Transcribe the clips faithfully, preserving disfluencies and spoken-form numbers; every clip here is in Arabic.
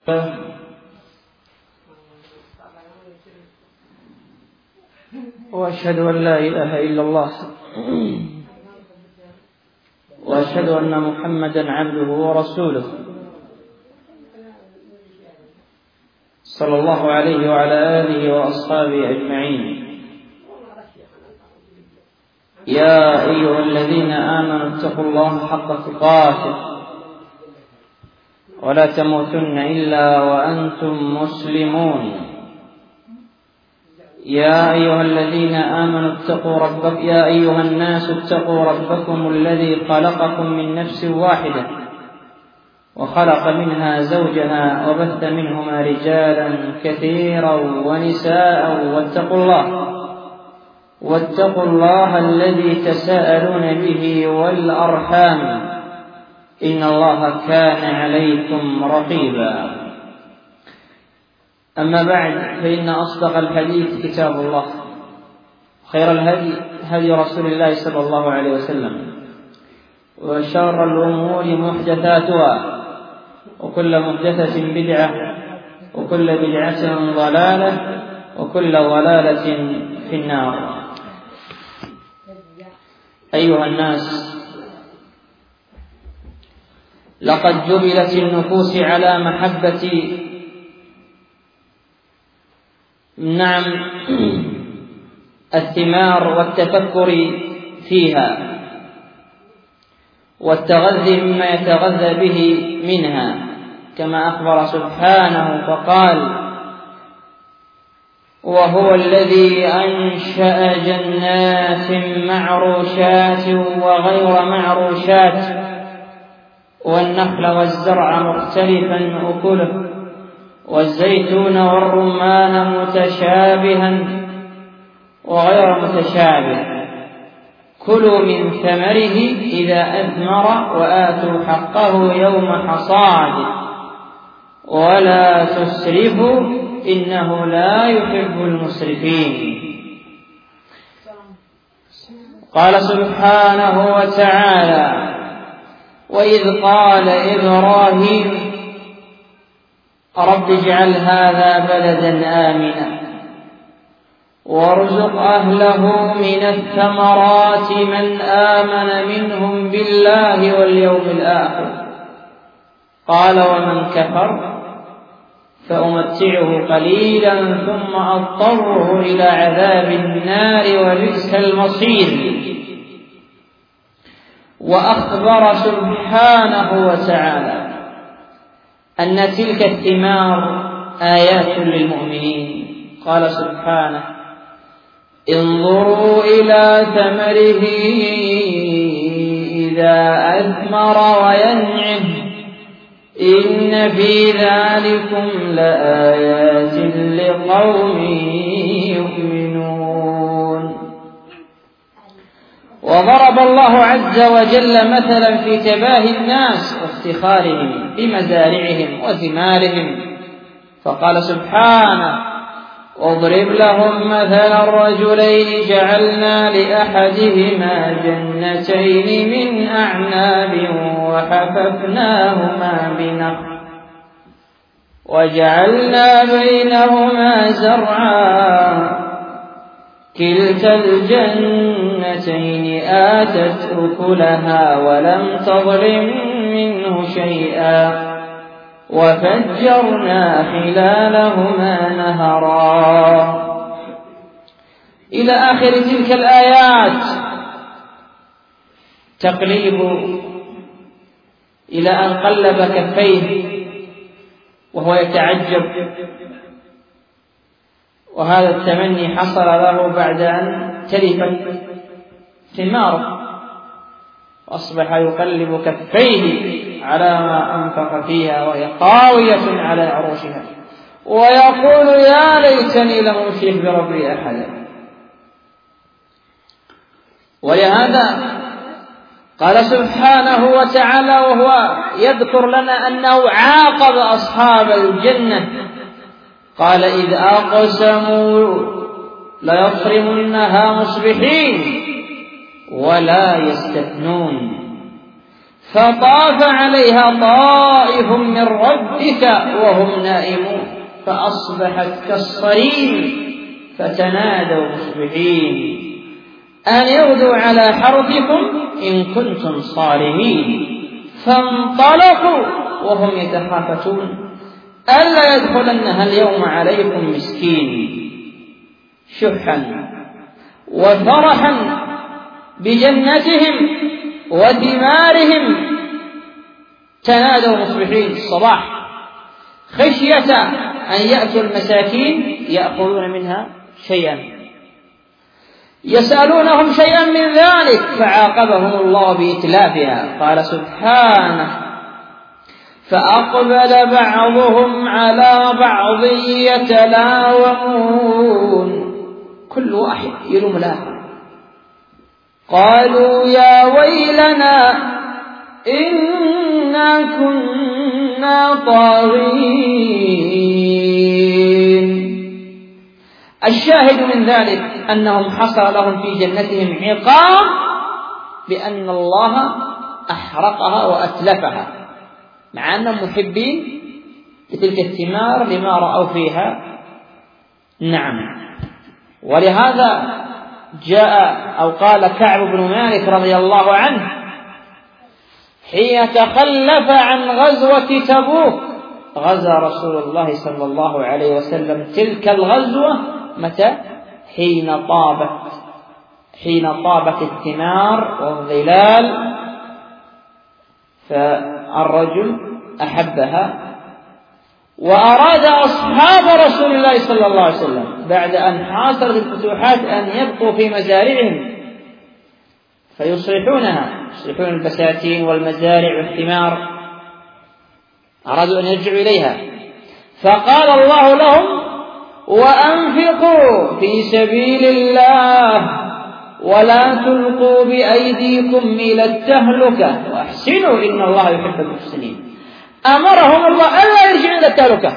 وأشهد أن لا إله إلا الله وأشهد أن محمدا عبده ورسوله صلى الله عليه وعلى آله وأصحابه أجمعين. يا أيها الذين آمنوا اتقوا الله حق تقاته ولا تموتن إلا وأنتم مسلمون. يا أيها الذين آمنوا اتقوا ربكم يا أيها الناس اتقوا ربكم الذي خلقكم من نفس واحدة وخلق منها زوجها وبث منهما رجالا كثيرا ونساء واتقوا الله واتقوا الله الذي تساءلون به والأرحام إن الله كان عليكم رقيبا. أما بعد، فإن أصدق الحديث كتاب الله، خير الهدي هدي رسول الله صلى الله عليه وسلم، وشر الأمور محدثاتها، وكل محدثة بدعة، وكل بدعة ضلالة، وكل ضلالة في النار. أيها الناس، لقد جبلت النفوس على محبة نعم الثمار والتفكر فيها والتغذي مما يتغذى به منها، كما أخبر سبحانه فقال: وهو الذي أنشأ جنات معروشات وغير معروشات والنخل والزرع مختلفا أكله والزيتون والرمان متشابها وغير متشابه، كلوا من ثمره إذا أثمر وآتوا حقه يوم حصاده ولا تسرفوا إنه لا يحب المسرفين. قال سبحانه وتعالى: وإذ قال إبراهيم رب اجعل هذا بلدا آمنا وارزق أهله من الثمرات من آمن منهم بالله واليوم الآخر قال ومن كفر فأمتعه قليلا ثم أضطره إلى عذاب النار وبئس المصير. وأخبر سبحانه وتعالى أن تلك الثمار آيات للمؤمنين. قال سبحانه: انظروا إلى ثمره إذا أثمر وينعم إن في ذلكم لآيات لقوم يؤمنون. وضرب الله عز وجل مثلا في تباهي الناس وافتخارهم بمزارعهم وثمارهم، فقال سبحانه: واضرب لهم مثلا الرجلين جعلنا لأحدهما جنتين من أعناب وحففناهما بنخل وجعلنا بينهما زرعا كلتا الجنتين آتت أكلها ولم تظلم منه شيئا وفجرنا خلالهما نهرا، إلى آخر تلك الآيات. تقليب إلى أن قلب كفيه وهو يتعجب، وهذا التمني حصل له بعد أن تلفت ثماره، وأصبح يقلب كفيه على ما أنفق فيها وهي خاوية على عروشها، ويقول: يا ليتني لم أشرك بربي أحدا. ولهذا قال سبحانه وتعالى وهو يذكر لنا أنه عاقب أصحاب الجنة، قال: إذ أقسموا ليصرمنها مصبحين ولا يستثنون فطاف عليها طائف من ربك وهم نائمون فأصبحت كالصريم فتنادوا مصبحين أن يغدوا على حرثكم إن كنتم صارمين فانطلقوا وهم يتخافتون ألا يدخلنها اليوم عليكم مسكين شحا وفرحا بجنتهم وثمارهم تنادوا مصبحين الصباح خشية أن يأتوا المساكين يأخذون منها شيئا يسألونهم شيئا من ذلك فعاقبهم الله بإتلافها قال سبحانه فأقبل بعضهم على بعض يتلاومون كل واحد يلوم الآخر قالوا يا ويلنا إنا كنا طاغين. الشاهد من ذلك أنهم حصل لهم في جنتهم عقاب بأن الله أحرقها وأتلفها مع أنهم محبين لتلك الثمار لما رأوا فيها. نعم. ولهذا جاء أو قال كعب بن مالك رضي الله عنه حين تخلف عن غزوة تبوك غزا رسول الله صلى الله عليه وسلم تلك الغزوة متى؟ حين طابت حين طابت الثمار والظلال فالرجل أحبها وأراد أصحاب رسول الله صلى الله عليه وسلم بعد أن حاصلت الفتوحات أن يبقوا في مزارعهم فيصلحونها يصلحون البساتين والمزارع والثمار أرادوا أن يرجعوا إليها فقال الله لهم وأنفقوا في سبيل الله ولا تلقوا بأيديكم إلى التهلكة وأحسنوا إن الله يحب المحسنين. أمرهم الله ألا يرجعوا إلى التهلكة.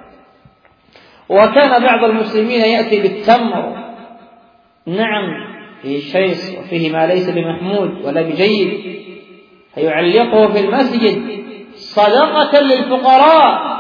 وكان بعض المسلمين يأتي بالتمر نعم فيه شيص وفيه ما ليس بمحمود ولا بجيد فيعلقه في المسجد صدقة للفقراء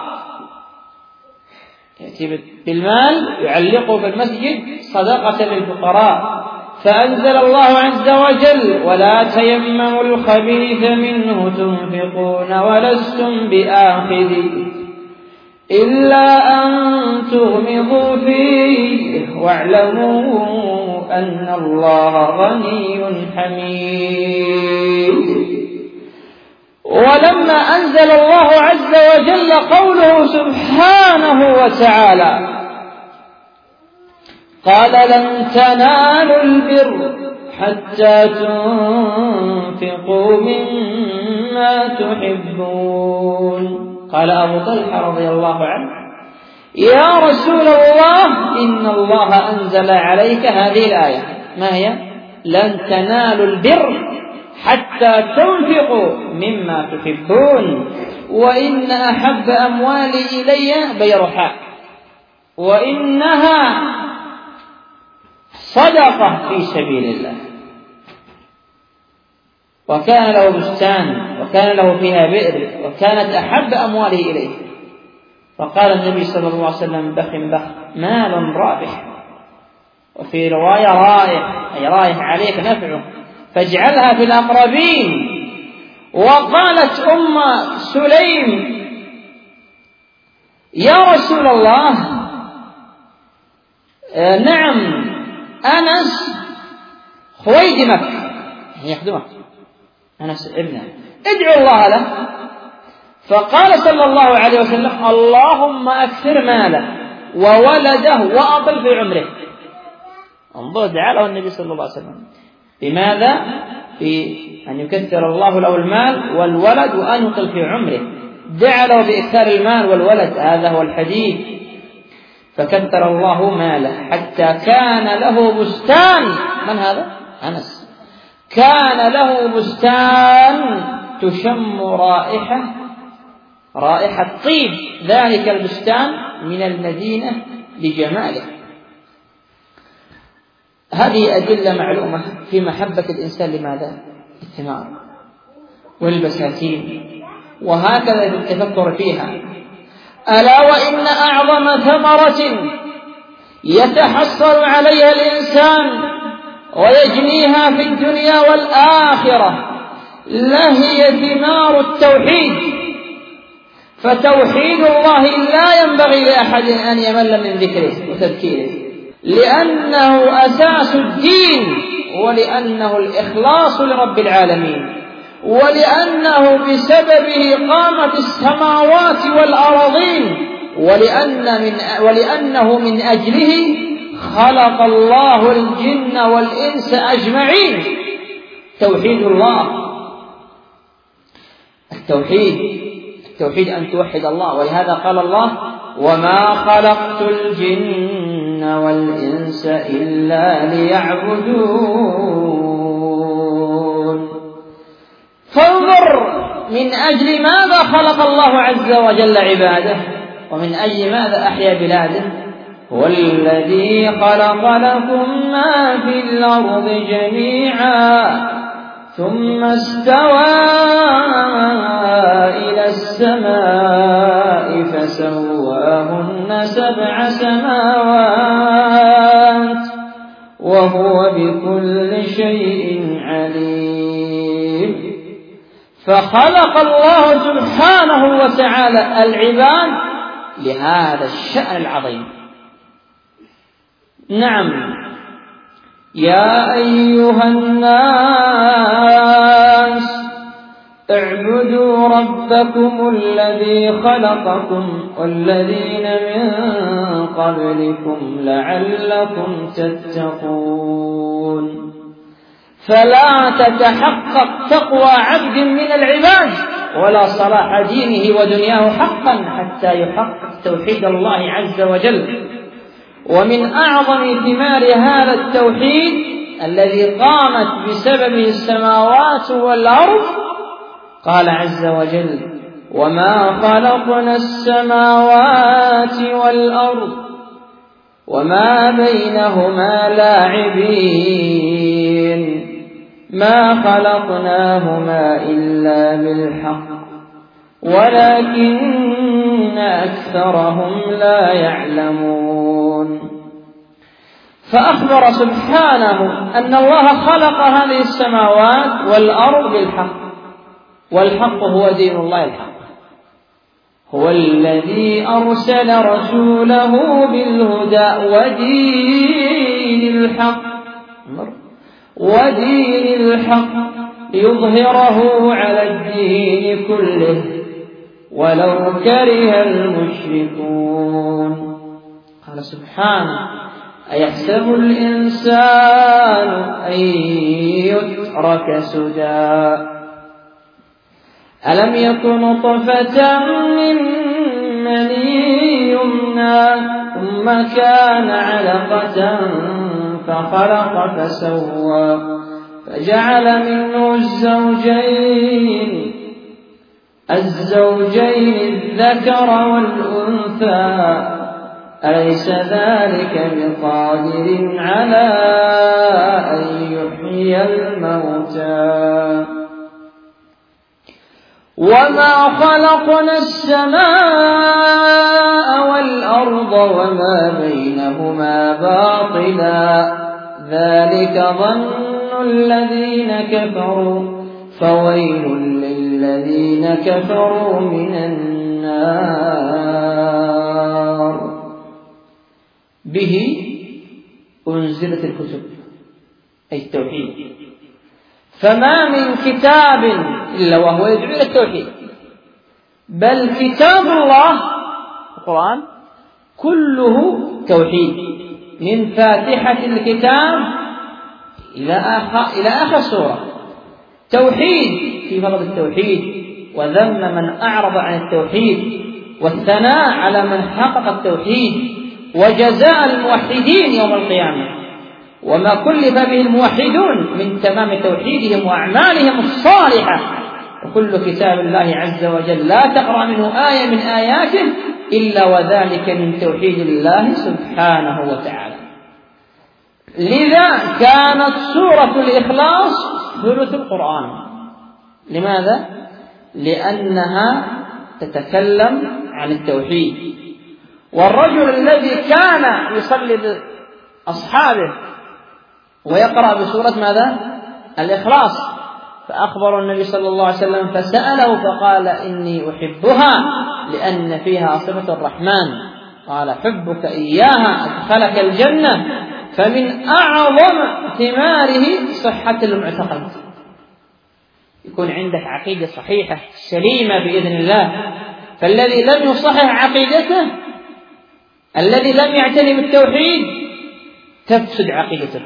يأتي بالمال يعلقه في المسجد صدقة للفقراء فأنزل الله عز وجل ولا تيمموا الخبيث منه تنفقون ولستم بآخذيه إلا أن تغمضوا فيه واعلموا أن الله غني حميد. ولما أنزل الله عز وجل قوله سبحانه وتعالى قال لن تنالوا البر حتى تنفقوا مما تحبون قال أبو طلحة رضي الله عنه يا رسول الله إن الله أنزل عليك هذه الآية ما هي؟ لن تنالوا البر حتى تنفقوا مما تحبون وإن أحب أموالي إلي بيرحاء وإنها صدقة في سبيل الله. وكان له بستان وكان له فيها بئر وكانت أحب أمواله إليه فقال النبي صلى الله عليه وسلم بخ بخ مال رابح وفي رواية رايح أي رايح عليك نفعه فاجعلها في الأقربين. وقالت أم سليم يا رسول الله آه نعم أنس خويدمك يخدمك أنس ابنه ادعو الله له فقال صلى الله عليه وسلم اللهم أكثر ماله وولده وأطل في عمره. انظر دعا له النبي صلى الله عليه وسلم بماذا؟ في أن يكثر الله له المال والولد وأن يطل في عمره دعا له بإكثار المال والولد هذا هو الحديث فكثر الله ماله حتى كان له بستان. من هذا؟ أنس. كان له بستان تشم رائحة رائحة طيب ذلك البستان من المدينة لجماله. هذه أدلة معلومة في محبة الإنسان لماذا؟ الثمار. والبساتين، وهكذا التفكر فيها. ألا وإن أعظم ثمرة يتحصل عليها الإنسان ويجنيها في الدنيا والآخرة لهي ثمار التوحيد. فتوحيد الله لا ينبغي لأحد أن يمل من ذكره وتذكيره، لأنه أساس الدين، ولأنه الإخلاص لرب العالمين، ولأنه بسببه قامت السماوات والأرضين، ولأن من ولأنه من أجله خلق الله الجن والإنس أجمعين. توحيد الله، التوحيد التوحيد أن توحد الله. ولهذا قال الله: وما خلقت الجن والإنس إلا ليعبدون. فانظر من أجل ماذا خلق الله عز وجل عباده، ومن أجل ماذا أحيا بلاده. هو الذي خلق لكم ما في الأرض جميعا ثم استوى إلى السماء فسواهن سبع سماوات وهو بكل شيء عليم. فخلق الله سبحانه وتعالى العباد لهذا الشأن العظيم. نعم، يا أيها الناس اعبدوا ربكم الذي خلقكم والذين من قبلكم لعلكم تتقون. فلا تتحقق تقوى عبد من العباد ولا صلاح دينه ودنياه حقا حتى يحقق توحيد الله عز وجل. ومن أعظم ثمار هذا التوحيد الذي قامت بسببه السماوات والأرض قال عز وجل: وما خلقنا السماوات والأرض وما بينهما لاعبين ما خلقناهما إلا بالحق ولكن أكثرهم لا يعلمون. فأخبر سبحانه أن الله خلق هذه السماوات والأرض بالحق، والحق هو دين الله الحق. هو الذي أرسل رسوله بالهدى ودين الحق ودين الحق ليظهره على الدين كله ولو كره المشركون. قال سبحانه: أيحسب الإنسان أن يترك سدى ألم يكن نطفة من مني يمنى ثم كان علقة فخلق فسوى فجعل منه الزوجين الزوجين الذكر والأنثى أليس ذلك بقادر على أن يحيي الموتى وما خلقنا السماء والأرض وما بينهما باطلا ذلك ظن الذين كفروا فويل للذين كفروا من النار. به أنزلت الكتب أي التوحيد. فما من كتاب إلا وهو يدعو إلى التوحيد، بل كتاب الله القرآن كله توحيد من فاتحة الكتاب إلى آخر إلى آخر سورة. توحيد في فضل التوحيد وذم من أعرض عن التوحيد، والثناء على من حقق التوحيد، وجزاء الموحدين يوم القيامة وما كلف به الموحدون من تمام توحيدهم وأعمالهم الصالحة. وكل كتاب الله عز وجل لا تقرأ منه آية من آياته إلا وذلك من توحيد الله سبحانه وتعالى. لذا كانت سورة الإخلاص ثلث القرآن، لماذا؟ لأنها تتكلم عن التوحيد. والرجل الذي كان يصلي بأصحابه ويقرأ بسورة ماذا؟ الإخلاص، فأخبر النبي صلى الله عليه وسلم فسأله فقال إني أحبها لأن فيها صفة الرحمن. قال حبك إياها أدخلك الجنة. فمن أعظم ثماره صحة المعتقد، يكون عندك عقيدة صحيحة سليمة بإذن الله. فالذي لم يصحح عقيدته، الذي لم يعتني بالتوحيد، تفسد عقيدته.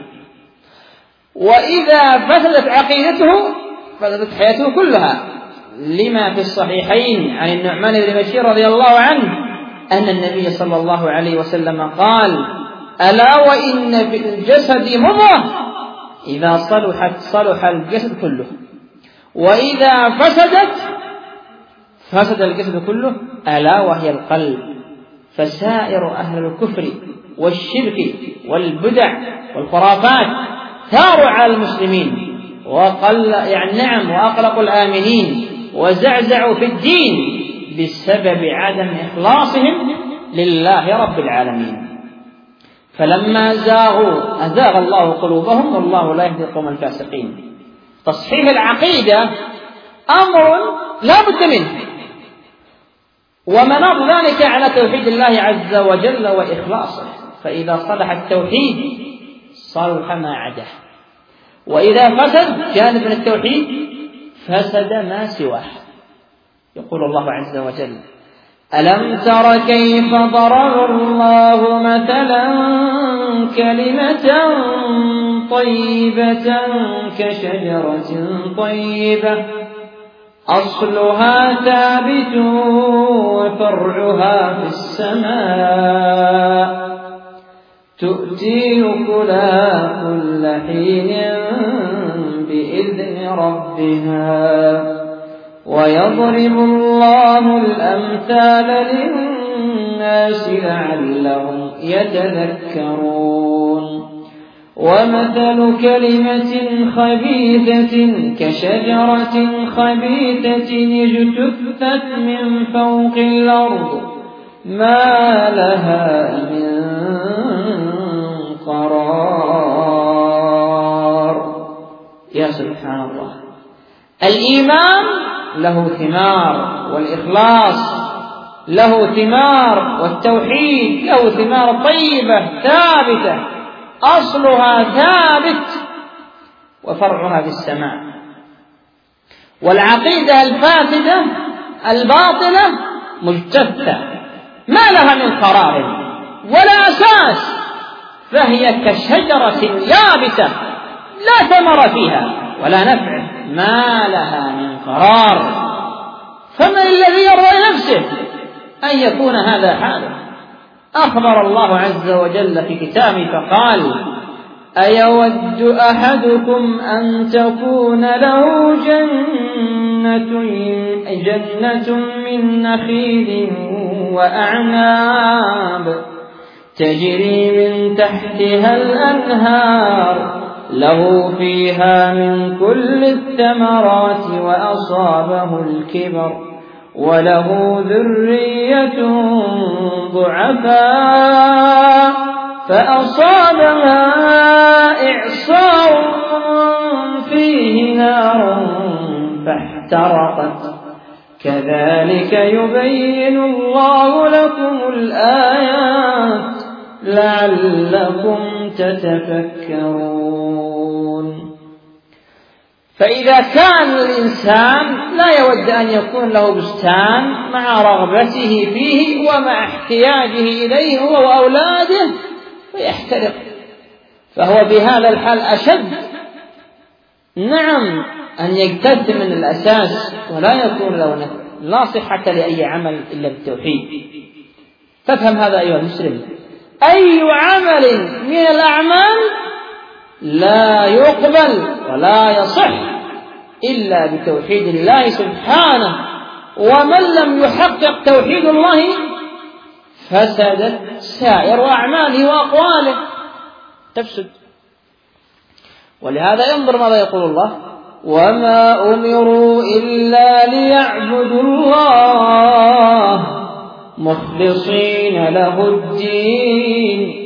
وإذا فسدت عقيدته فسدت حياته كلها، لما في الصحيحين عن النعمان بن بشير رضي الله عنه أن النبي صلى الله عليه وسلم قال ألا وإن في الجسد مضغة إذا صلحت صلح الجسد كله، وإذا فسدت فسد الجسد كله، ألا وهي القلب. فسائر أهل الكفر والشرك والبدع والخرافات ثاروا على المسلمين وقل يعني نعم وأقلقوا الآمنين وزعزعوا في الدين بسبب عدم إخلاصهم لله رب العالمين. فلما زاغوا أزاغ الله قلوبهم والله لا يهدي القوم الفاسقين. تصحيح العقيدة أمر لا بد منه، ومناط ذلك على توحيد الله عز وجل وإخلاصه. فإذا صلح التوحيد صلح ما عداه، وإذا فسد جانب من التوحيد فسد ما سواه. يقول الله عز وجل ألم تر كيف ضرب الله مثلا كلمة طيبة كشجرة طيبة أصلها ثابت وفرعها في السماء تؤتي أكلها كل حين بإذن ربها ويضرب الله الأمثال للناس لعلهم يتذكرون. ومثل كلمة خبيثة كشجرة خبيثة اجتثت من فوق الأرض ما لها من قرار. يا سبحان الله، الإيمان له ثمار، والإخلاص له ثمار، والتوحيد له ثمار طيبة ثابتة أصلها ثابت وفرعها في السماء. والعقيدة الفاسدة الباطلة مجتثة ما لها من قرار ولا أساس، فهي كشجرة يابسة لا ثمر فيها ولا نفع ما لها من قرار. فمن الذي يرضى لنفسه أن يكون هذا حاله؟ أخبر الله عز وجل في كتابه فقال أيود أحدكم أن تكون له جنة, جنة من نخيل وأعناب تجري من تحتها الأنهار له فيها من كل الثمرات وأصابه الكبر وله ذرية ضعفاء فأصابها إعصار فيه نار فاحترقت كذلك يبين الله لكم الآيات لعلكم تتفكرون. فإذا كان الإنسان لا يود أن يكون له بستان مع رغبته فيه ومع احتياجه إليه هو وأولاده فيحترق، فهو بهذا الحال أشد نعم أن يجتث من الأساس ولا يكون له نفع. لا صحة لأي عمل إلا بالتوحيد. تفهم هذا أيها المسلم؟ أي عمل من الأعمال لا يقبل ولا يصح إلا بتوحيد الله سبحانه، ومن لم يحقق توحيد الله فسدت سائر أعماله وأقواله تفسد. ولهذا ينظر ماذا يقول الله وما أمروا إلا ليعبدوا الله مخلصين له الدين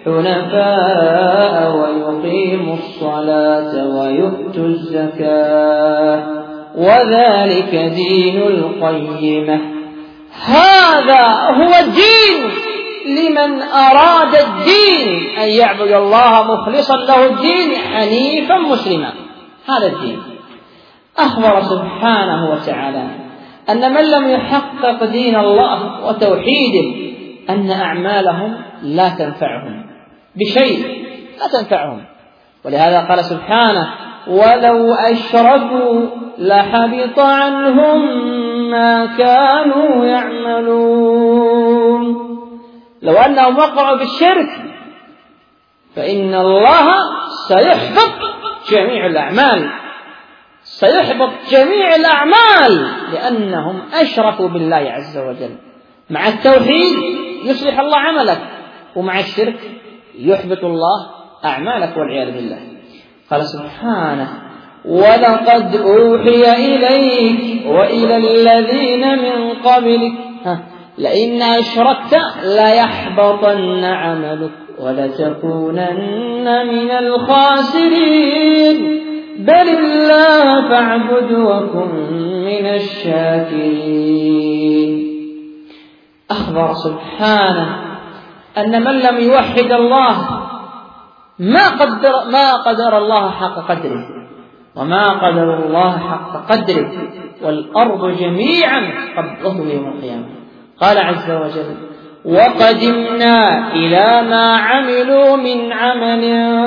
حنفاء ويقيموا الصلاة ويؤتوا الزكاة وذلك دين القيمة. هذا هو الدين لمن أراد الدين أن يعبد الله مخلصا له الدين حنيفا مسلما. هذا الدين. أخبر سبحانه وتعالى أن من لم يحقق دين الله وتوحيده أن أعمالهم لا تنفعهم بشيء، لا تنفعهم. ولهذا قال سبحانه ولو أشركوا لحبط عنهم ما كانوا يعملون. لو أنهم وقعوا بالشرك فإن الله سيحبط جميع الأعمال، سيحبط جميع الأعمال لأنهم أشركوا بالله عز وجل. مع التوحيد يصلح الله عملك، ومع الشرك يحبط الله أعمالك والعياذ بالله. قال سبحانه ولقد أوحي إليك وإلى الذين من قبلك لئن أشركت ليحبطن عملك ولتكونن من الخاسرين بل الله فاعبد وكن من الشاكرين. أخبر سبحانه أن من لم يوحد الله ما قدر, ما قدر الله حق قدره، وما قدر الله حق قدره، والأرض جميعا قبضه يوم القيامة. قال عز وجل وقدمنا إلى ما عملوا من عمل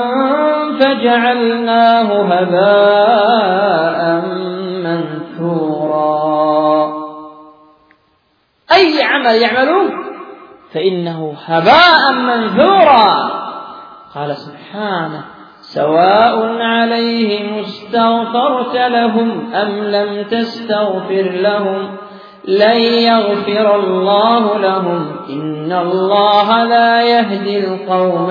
فجعلناه هباء منثورا. أي عمل يعملون فإنه هباء منثورا. قال سبحانه سواء عليهم استغفرت لهم أم لم تستغفر لهم لن يغفر الله لهم إن الله لا يهدي القوم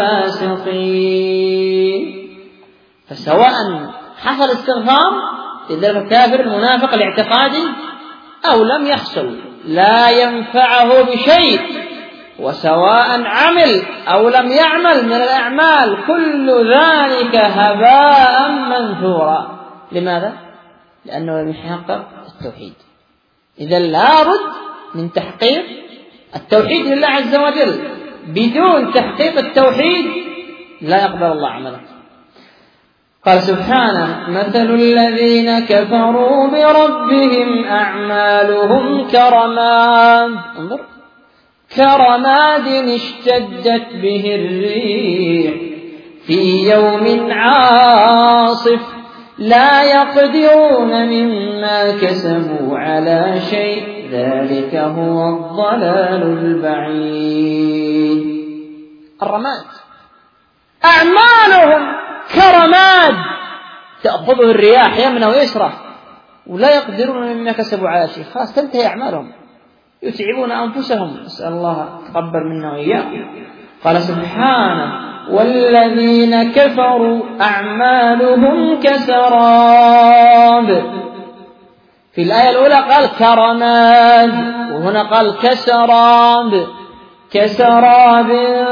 الفاسقين. فسواء حصل استغفار لذلك الكافر المنافق الاعتقادي أو لم يحصل لا ينفعه بشيء، وسواء عمل أو لم يعمل من الأعمال كل ذلك هباء منثورا. لماذا؟ لأنه لم يحقق التوحيد. إذا لا بد من تحقيق التوحيد لله عز وجل. بدون تحقيق التوحيد لا يقبل الله عملك. قال سبحانه مثل الذين كفروا بربهم أعمالهم كرماد انظر كرماد اشتدت به الريح في يوم عاصف لا يقدرون مما كسبوا على شيء ذلك هو الضلال البعيد. الرماد أعمالهم كرماد تأخذه الرياح يمنى ويسرى ولا يقدرون مما كسبوا على شيء، خلاص تنتهي أعمالهم، يتعبون أنفسهم. نسأل الله تقبل منا وإياكم. قال سبحانه والذين كفروا أعمالهم كسراب. في الآية الأولى قال كرماد وهنا قال كسراب. كسراب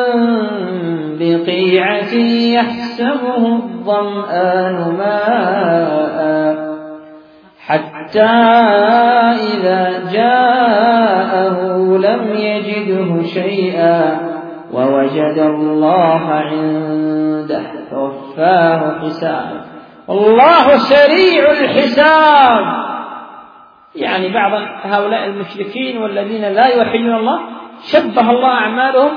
بقيعة يحسبه الظمآن ماء حتى إذا جاءه لم يجده شيئا ووجد الله عنده فوفاه حسابه والله سريع الحساب. يعني بعض هؤلاء المشركين والذين لا يوحدون الله شبه الله أعمالهم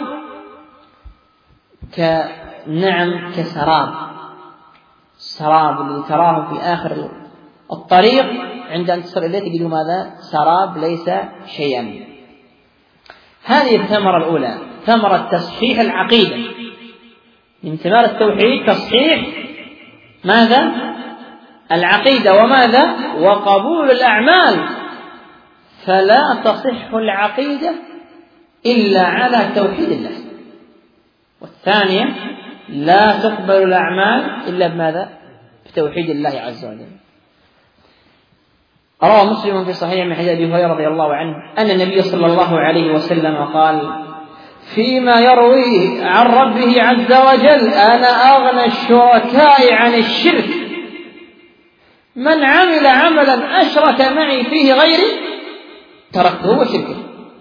كنعم كسراب. السراب الذي تراه في آخر الطريق عند أن تصل إليه تجد ماذا؟ سراب ليس شيئا. هذه الثمرة الأولى ثمرة تصحيح العقيدة. من ثمار التوحيد تصحيح ماذا؟ العقيدة، وماذا؟ وقبول الأعمال. فلا تصح العقيدة إلا على توحيد الله. والثانية لا تقبل الأعمال إلا بماذا؟ توحيد الله عز وجل. روى مسلم في صحيح من حديث أبي هريرة رضي الله عنه أن النبي صلى الله عليه وسلم قال فيما يروي عن ربه عز وجل: أنا أغنى الشركاء عن الشرك، من عمل عملا أشرك معي فيه غيري تركته وشركه.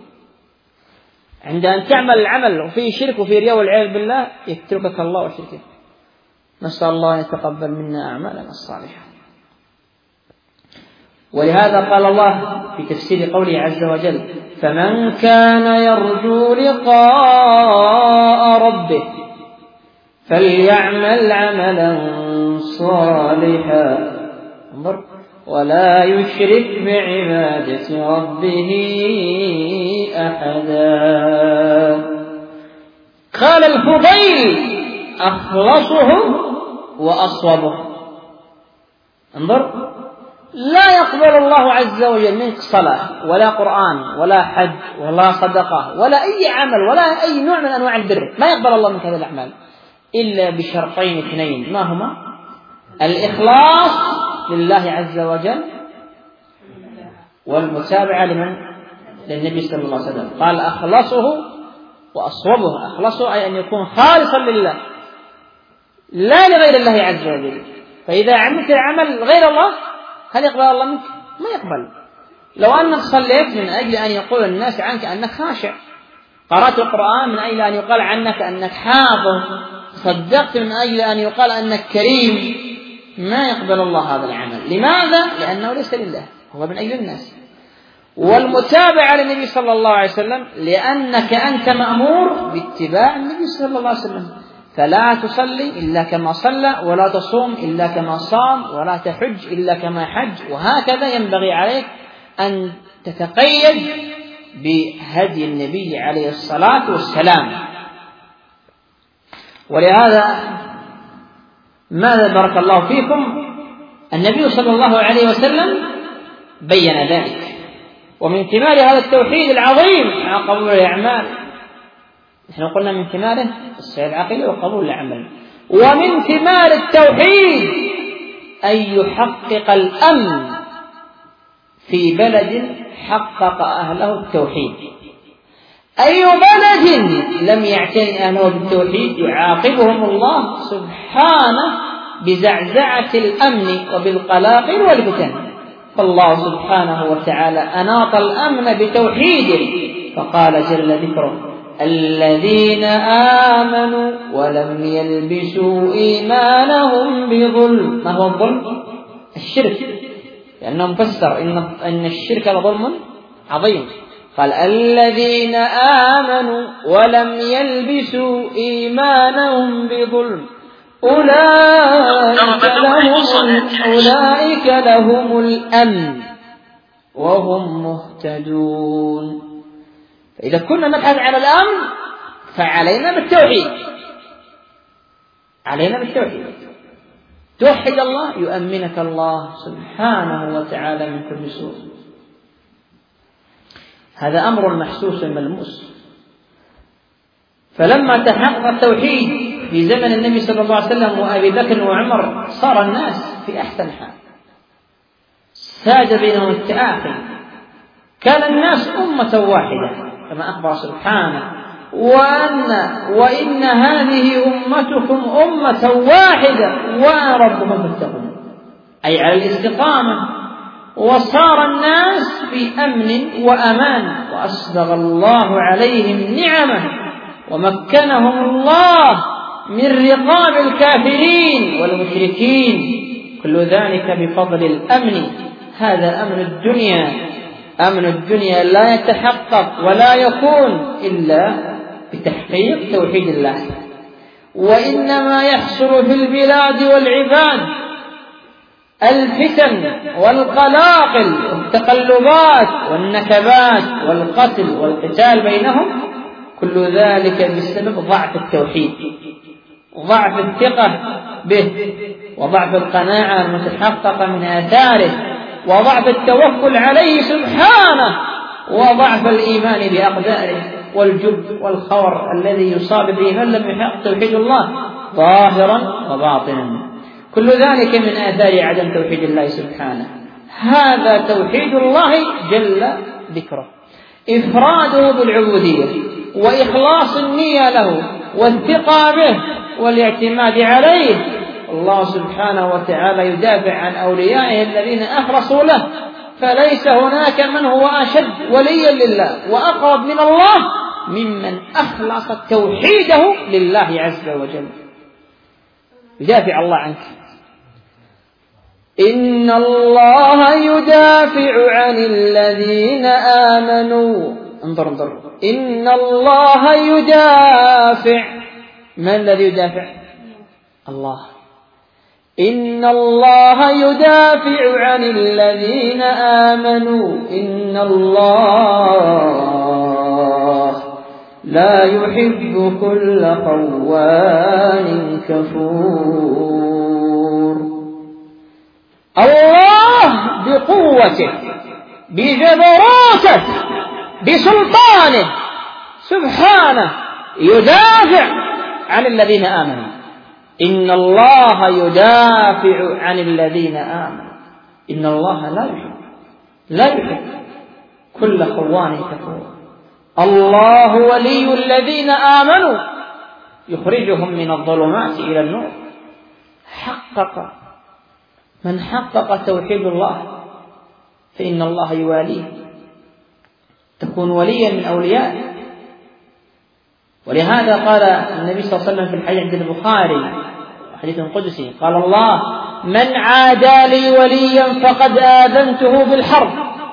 عند أن تعمل العمل وفيه شرك وفيه رياء والعياذ بالله يتركك الله وشركه. نسأل الله أن يتقبل منا أعمالنا الصالحة. ولهذا قال الله في تفسير قوله عز وجل: فمن كان يرجو لقاء ربه فليعمل عملا صالحا ولا يشرك بعبادة ربه أحدا. قال الفضيل: أخلصهم وأصوبهم. انظر، لا يقبل الله عز وجل منك صلاة ولا قرآن ولا حج ولا صدقة ولا أي عمل ولا أي نوع من أنواع البر، ما يقبل الله منك هذه الأعمال إلا بشرطين اثنين، ما هما؟ الإخلاص لله عز وجل والمتابعة لمن؟ للنبي صلى الله عليه وسلم. قال: أخلصه وأصوبه. أخلصه أي أن يكون خالصا لله لا لغير الله عز وجل. فإذا عملت العمل غير الله هل يقبل الله منك؟ ما يقبل. لو أنك صليت من أجل أن يقول الناس عنك أنك خاشع، قرأت القرآن من أجل أن يقال عنك أنك حافظ، صدقت من أجل أن يقال أنك كريم، ما يقبل الله هذا العمل. لماذا؟ لأنه ليس لله، هو من أجل الناس. والمتابعة للنبي صلى الله عليه وسلم لأنك أنت مأمور باتباع النبي صلى الله عليه وسلم، فلا تصلي إلا كما صلى، ولا تصوم إلا كما صام، ولا تحج إلا كما حج. وهكذا ينبغي عليك أن تتقيد بهدي النبي عليه الصلاة والسلام. ولهذا ماذا بارك الله فيكم النبي صلى الله عليه وسلم بين ذلك. ومن ثمار هذا التوحيد العظيم مع قبول الأعمال، نحن قلنا من ثماره الصحة العقيدة وقبول العمل. ومن ثمار التوحيد أن يحقق الأمن في بلد حقق أهله التوحيد. أي بلد لم يعتني أهله بالتوحيد يعاقبهم الله سبحانه بزعزعة الأمن وبالقلاقل والفتن. فالله سبحانه وتعالى أناط الأمن بتوحيده، فقال جل ذكره: الذين آمنوا ولم يلبسوا إيمانهم بظلم. ما هو الظلم؟ الشرك، لأنه مفسر إن الشرك ظلم عظيم. قال: الذين آمنوا ولم يلبسوا إيمانهم بظلم أولئك لهم, أولئك لهم الأمن وهم مهتدون. فإذا كنا نبحث عن الأمن فعلينا بالتوحيد، علينا بالتوحيد. توحد الله يؤمنك الله سبحانه وتعالى من كل سوء. هذا أمر محسوس ملموس. فلما تحقق التوحيد في زمن النبي صلى الله عليه وسلم وأبي بكر وعمر صار الناس في أحسن حال، ساد بينهم التآخي، كان الناس أمة واحدة كما أخبر سبحانه: وأن وإن هذه أمتكم أمة واحدة وأنا ربكم فاتقون، أي على الاستقامة. وصار الناس في أمن وأمان، وأسبغ الله عليهم نعمه ومكنهم الله من رقاب الكافرين والمشركين، كل ذلك بفضل الأمن. هذا أمن الدنيا. أمن الدنيا لا يتحقق ولا يكون إلا بتحقيق توحيد الله، وإنما يحصل في البلاد والعباد الفتن والقلاقل والتقلبات والنكبات والقتل والقتال بينهم، كل ذلك بسبب ضعف التوحيد، ضعف الثقة به، وضعف القناعة المتحققة من آثاره، وضعف التوكل عليه سبحانه، وضعف الإيمان بأقداره، والجب والخور الذي يصاب به من لم يحقق توحيد الله ظاهرا وباطنا. كل ذلك من آثار عدم توحيد الله سبحانه. هذا توحيد الله جل ذكره، إفراده بالعبودية وإخلاص النية له والثقة به والاعتماد عليه. الله سبحانه وتعالى يدافع عن أوليائه الذين أخلصوا له، فليس هناك من هو أشد وليا لله وأقرب من الله ممن أخلص توحيده لله عز وجل. يدافع الله عنك. إن الله يدافع عن الذين آمنوا. انظر انظر إن الله يدافع. من الذي يدافع؟ الله. إن الله يدافع عن الذين آمنوا إن الله لا يحب كل خوان كفور. الله بقوته بجبروته بسلطانه سبحانه يدافع عن الذين آمنوا. إن الله يدافع عن الذين آمنوا. إن الله لا يحب لا يحب كل خوان كفور. الله ولي الذين آمنوا يخرجهم من الظلمات إلى النور. حقق من حقق توحيد الله فإن الله يواليه، تكون وليا من أوليائه. ولهذا قال النبي صلى الله عليه وسلم في الحديث عند البخاري حديث قدسي قال الله: من عادى لي وليا فقد آذنته بالحرب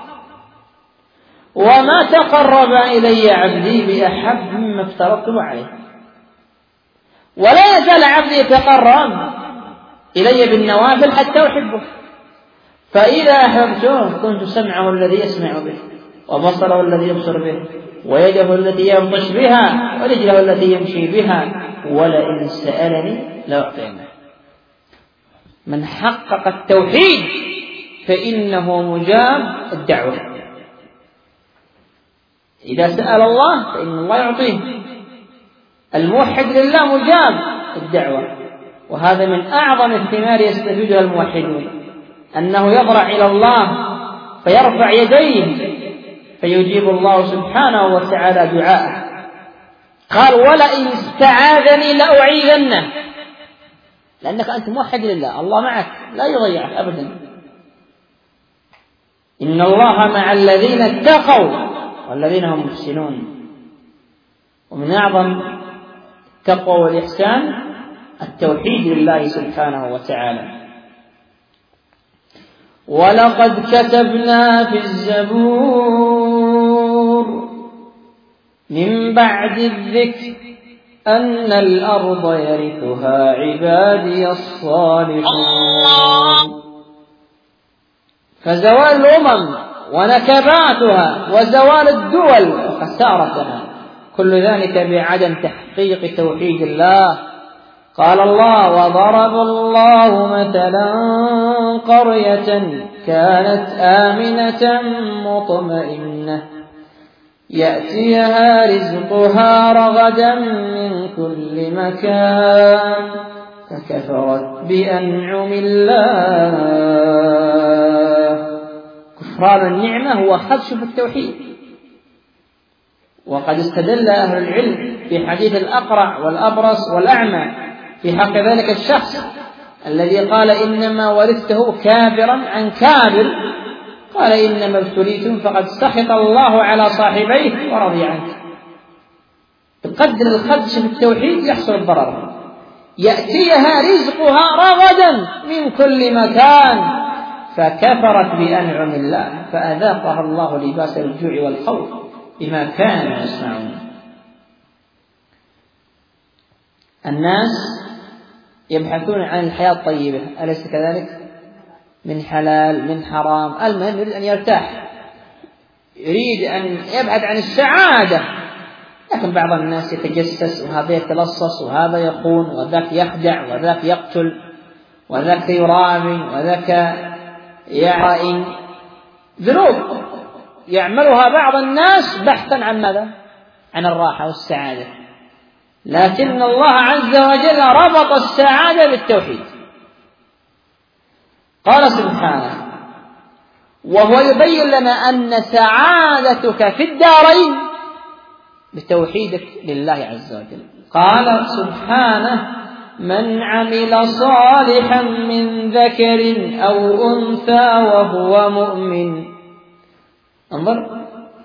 وما تقرب إلي عبدي بأحب مما افترضته عليه. ولا يزال عبدي يتقرب إلي بالنوافل حتى أحبه، فإذا أحببته كنت سمعه الذي يسمع به وبصره الذي يبصر به ويده التي يبطش بها ورجله التي يمشي بها ولئن سألني لأعطينه. من حقق التوحيد فإنه مجاب الدعوة. إذا سأل الله فإن الله يعطيه. الموحد لله مجاب الدعوة. وهذا من أعظم الثمار يستفيدها الموحدون، أنه يضرع إلى الله فيرفع يديه فيجيب الله سبحانه وتعالى دعاءه. قال: ولئن استعاذني لأعيذنه. لأنك أنت موحد لله، الله معك لا يضيعك أبدا. إن الله مع الذين اتقوا والذين هم محسنون. ومن أعظم التقوى والإحسان التوحيد لله سبحانه وتعالى. ولقد كتبنا في الزبور من بعد الذكر أن الأرض يرثها عبادي الصالحون. فزوال الأمم ونكباتها وزوال الدول وخسارتها كل ذلك بعدم تحقيق توحيد الله. قال الله: وضرب الله مثلا قرية كانت آمنة مطمئنة يأتيها رزقها رغدا من كل مكان فكفرت بأنعم الله. كفران النعمة هو خدش في التوحيد. وقد استدل أهل العلم في حديث الأقرع والأبرص والأعمى في حق ذلك الشخص الذي قال: إنما ورثته كابرا عن كابر. قال: إنما ابتليتم فقد سخط الله على صاحبيه ورضي عنه. بقدر الخدش في التوحيد يحصل الضرر. يأتيها رزقها رغدا من كل مكان فكفرت بأنعم الله فأذاقها الله لباس الجوع والخوف بما كانوا يصنعون. الناس يبحثون عن الحياة الطيبة، أليس كذلك؟ من حلال من حرام. المهم يريد أن يرتاح، يريد أن يبحث عن السعادة. لكن بعض الناس يتجسس، وهذا يتلصص، وهذا يخون، وذاك يخدع، وذاك يقتل، وذاك يرامي، وذاك يعائن. ذنوب يعملها بعض الناس بحثا عن ماذا؟ عن الراحة والسعادة. لكن الله عز وجل ربط السعادة بالتوحيد. قال سبحانه وهو يبين لنا أن سعادتك في الدارين بتوحيدك لله عز وجل. قال سبحانه من عمل صالحا من ذكر أو أنثى وهو مؤمن انظر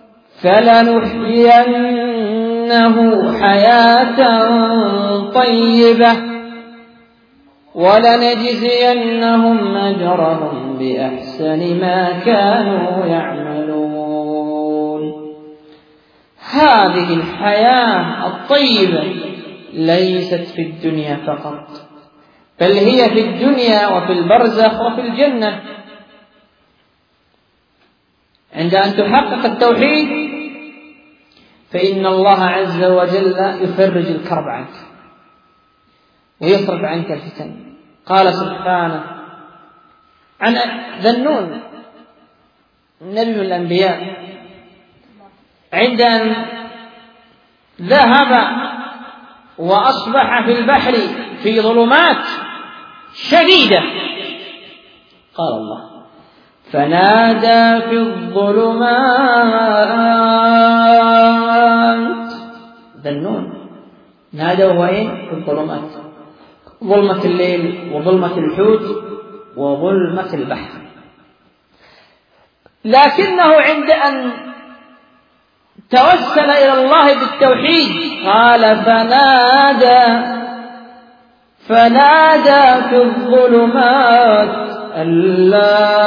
فلنحيينه حياة طيبة ولنجزينهم أجرهم بأحسن ما كانوا يعملون. هذه الحياة الطيبة ليست في الدنيا فقط، بل هي في الدنيا وفي البرزخ وفي الجنة. عند أن تحقق التوحيد فإن الله عز وجل يفرج الكرب عنك ويصرف عنك الفتن. قال سبحانه عن ذنون نبي من الأنبياء عند أن ذهب وأصبح في البحر في ظلمات شديدة قال الله فنادى في الظلمات ذنون نادى وين في الظلمات ظلمة الليل وظلمة الحوت وظلمة البحر. لكنه عند أن توسل إلى الله بالتوحيد قال فنادى فنادى في الظلمات أن لا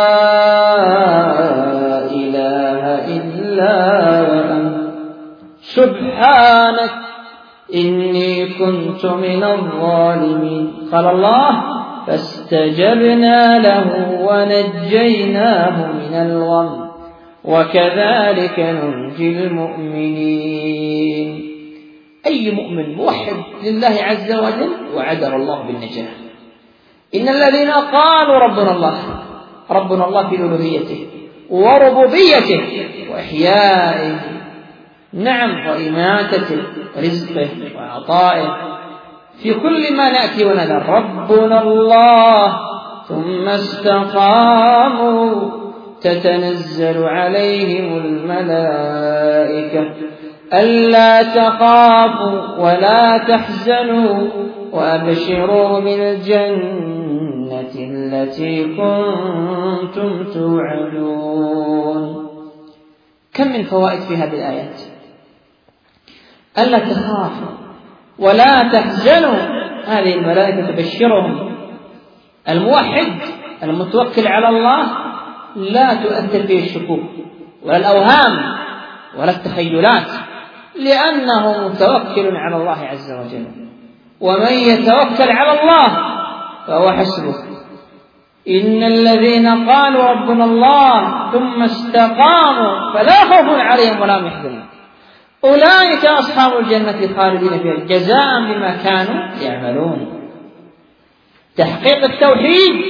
إله إلا أنت سبحانك إني كنت من الظالمين. قال الله فاستجبنا له ونجيناه من الغم وكذلك ننجي المؤمنين. أي مؤمن موحد لله عز وجل وعده الله بالنجاة. إن الذين قالوا ربنا الله ربنا الله في ألوهيته وربوبيته وإحيائه نعم وإماتته ورزقه وعطائه في كل ما نأتي ونذر ربنا الله ثم استقاموا تتنزل عليهم الملائكة ألا تخافوا ولا تحزنوا وأبشروا بالجنة التي كنتم توعدون. كم من فوائد في هذه الآيات. ألا تخافوا ولا تحزنوا هذه الملائكة تبشرهم. الموحد المتوكل على الله لا تؤثر فيه الشكوك ولا الأوهام ولا التخيلات لأنه متوكل على الله عز وجل. ومن يتوكل على الله فهو حسبه. إن الذين قالوا ربنا الله ثم استقاموا فلا خوف عليهم ولا هم يحزنون أولئك أصحاب الجنة خالدين فيها جزاء بما كانوا يعملون. تحقيق التوحيد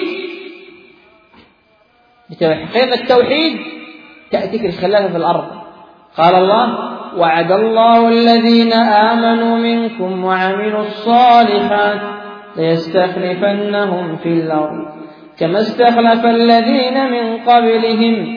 بتحقيق التوحيد تأتيك الخلافة في الأرض. قال الله وعد الله الذين آمنوا منكم وعملوا الصالحات ليستخلفنهم في الأرض كما استخلف الذين من قبلهم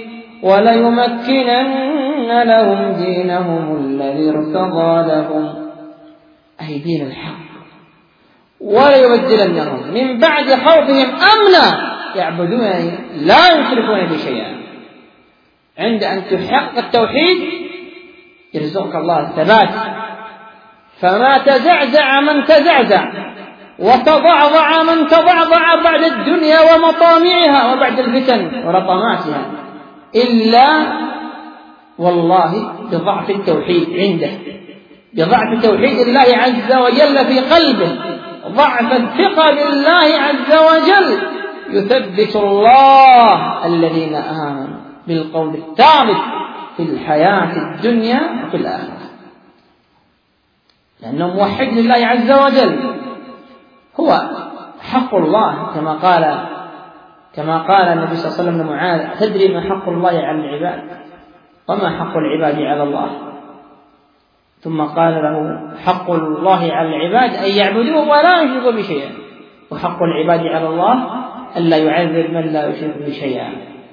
وليمكنن لهم دينهم الذي ارتضى لهم أي دين الحق وليبدلنهم من بعد خوفهم أمنا يعبدونني لا يشركون بي شيئا. عند أن تحقق التوحيد يرزقك الله الثبات فما تزعزع من تزعزع وتضعضع من تضعضع بعد الدنيا ومطامعها وبعد الفتن ورطماتها إلا والله بضعف التوحيد عنده بضعف توحيد الله عز وجل في قلبه ضعف الثقة بالله عز وجل يثبت الله الذين آمنوا بالقول الثابت في الحياة الدنيا وفي الآخرة لأنه موحد لله عز وجل. هو حق الله كما قال كما قال النبي صلى الله عليه وسلم لمعاذ تدري ما حق الله على العباد وما حق العباد على الله ثم قال له حق الله على العباد أن يعبدوه ولا يشركوا بشيء وحق العباد على الله ألا يعذب من لا يشرك به شيئا.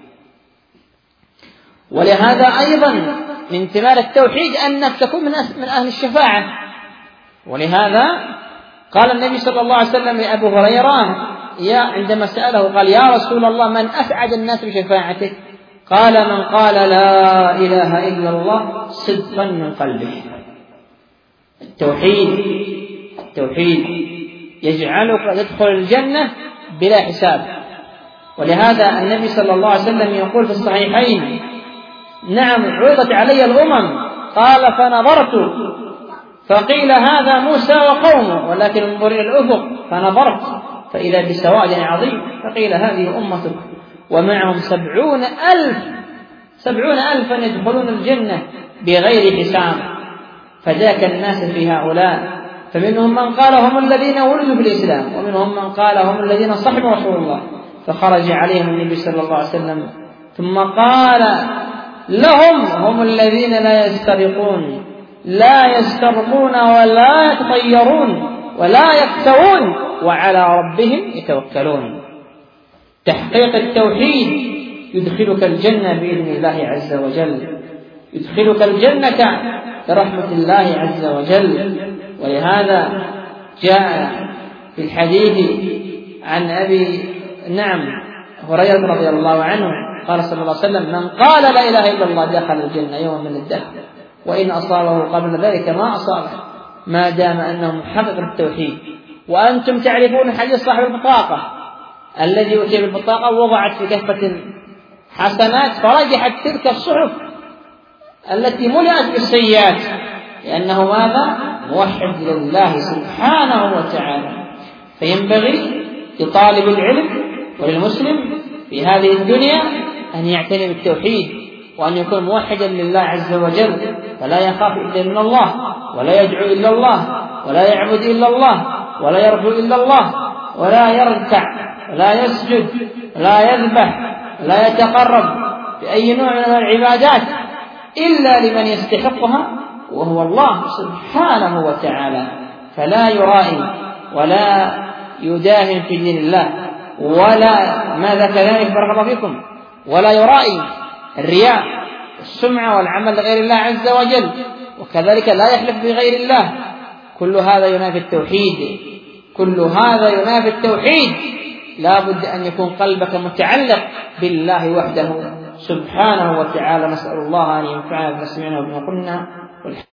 ولهذا أيضا من ثمار التوحيد أنك تكون من أهل الشفاعة. ولهذا قال النبي صلى الله عليه وسلم لأبو هريرة يا عندما سأله قال يا رسول الله من أسعد الناس بشفاعتك؟ قال من قال لا إله إلا الله صدقا من قلبه. التوحيد التوحيد يجعلك تدخل الجنة بلا حساب. ولهذا النبي صلى الله عليه وسلم يقول في الصحيحين نعم عرضت علي الأمم قال فنظرت فقيل هذا موسى وقومه ولكن انظر إلى الأفق فنظرت فإذا بسواد عظيم فقيل هذه أمتك ومعهم سبعون ألف سبعون ألفا يدخلون الجنة بغير حساب. فذاك الناس في هؤلاء فمنهم من قال هم الذين ولدوا في الإسلام ومنهم من قال هم الذين صحبوا رسول الله. فخرج عليهم النبي صلى الله عليه وسلم ثم قال لهم هم الذين لا يسترقون لا يسترقون ولا يتطيرون ولا يكتوون وعلى ربهم يتوكلون. تحقيق التوحيد يدخلك الجنة بإذن الله عز وجل، يدخلك الجنة برحمة الله عز وجل. ولهذا جاء في الحديث عن أبي نعم هريرة رضي الله عنه قال صلى الله عليه وسلم من قال لا إله إلا الله دخل الجنة يوم من الدهر وإن أصابه قبل ذلك ما أصابه ما دام أنه محقق التوحيد. وأنتم تعرفون حديث صاحب البطاقة الذي أتي بالبطاقة ووضعت في كفة حسنات فرجحت تلك الصحف التي ملئت بالسيئات لأنه ماذا؟ موحد لله سبحانه وتعالى. فينبغي لطالب العلم وللمسلم في هذه الدنيا أن يعتني بالتوحيد وأن يكون موحدا لله عز وجل فلا يخاف إلا من الله ولا يدعو إلا الله ولا يعبد إلا الله ولا يرجو إلا الله ولا يركع ولا يسجد ولا يذبح ولا يتقرب بأي نوع من العبادات إلا لمن يستحقها وهو الله سبحانه وتعالى. فلا يرائي ولا يداهن في دين الله ولا ماذا كذلك بارك الله فيكم ولا يرائي الرياء والسمعة والعمل لغير الله عز وجل وكذلك لا يحلف بغير الله. كل هذا ينافي التوحيد كل هذا ينافي التوحيد. لا بد أن يكون قلبك متعلق بالله وحده سبحانه وتعالى. نسأل الله أن ينفعنا بما سمعنا وبما قلنا.